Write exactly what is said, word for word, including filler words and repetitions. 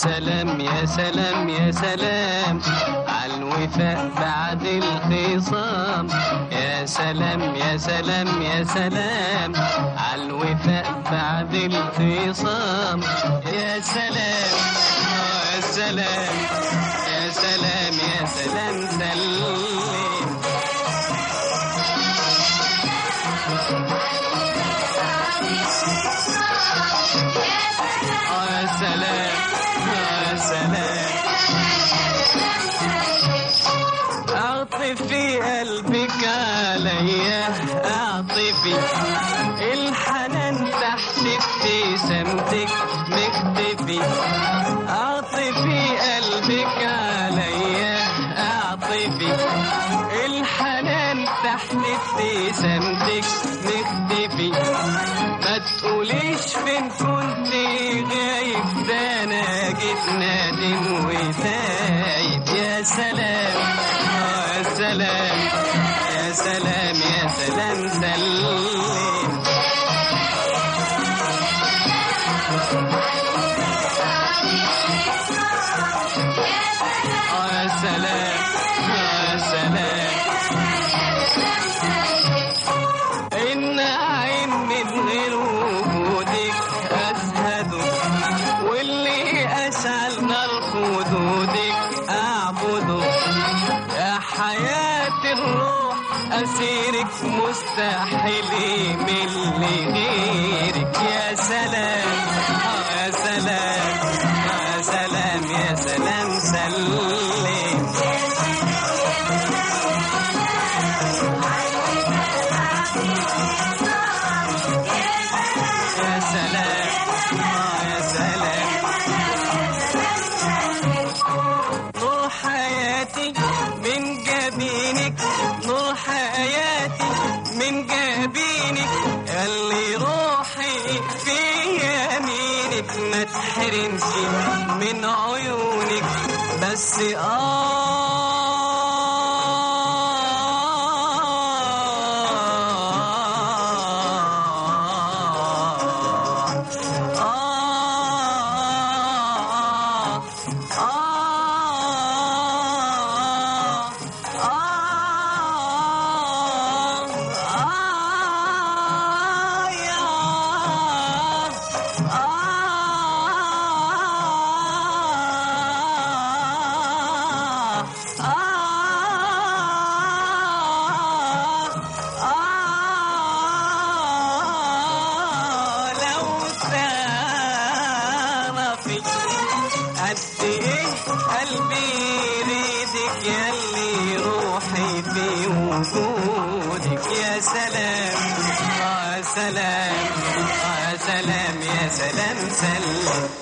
سلام يا سلام يا سلام عالوفاء بعد الخصام. يا سلام يا سلام يا سلام عالوفاء بعد الخصام. يا سلام يا سلام يا سلام يا سلام سلم. يا سلام يا سلام اعطفي قلبك عليا، اعطفي الحنان تحت ابتسامتك مختفي. اعطفي قلبك عليا، اعطفي الحنان تحت ابتسامتك مختفي. ما تقوليش فين كنت غايب، ده انا جيت نادم وتايب. يا سلام يا سلام يا سلام يا سلام سلم. يا سلام يا سلام إن عين من غير وجودك أزهد، واللي أشعل نار خدودك أعبده. يا حياة الروح أسيرك مستحيل من غيرك. يا سلام يا سلام يا سلام يا سلام سلم. يا سلام يا سلام نور حياتي من جبينك، نور حياتي من جبينك. اللي روحي في يمينك، ما تحرمش من عيونك بس. آه قد ايه قلبي يريدك، ياللي روحي في وجودك. يا سلام يا سلام يا سلام يا سلام سلم.